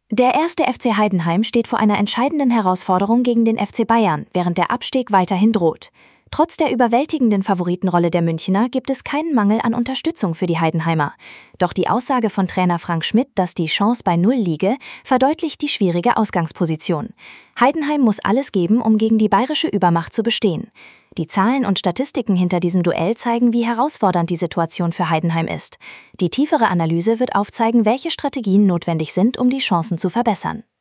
Der erste FC Heidenheim steht vor einer entscheidenden Herausforderung gegen den FC Bayern, während der Abstieg weiterhin droht. Trotz der überwältigenden Favoritenrolle der Münchner gibt es keinen Mangel an Unterstützung für die Heidenheimer. Doch die Aussage von Trainer Frank Schmidt, dass die Chance bei Null liege, verdeutlicht die schwierige Ausgangsposition. Heidenheim muss alles geben, um gegen die bayerische Übermacht zu bestehen. Die Zahlen und Statistiken hinter diesem Duell zeigen, wie herausfordernd die Situation für Heidenheim ist. Die tiefere Analyse wird aufzeigen, welche Strategien notwendig sind, um die Chancen zu verbessern.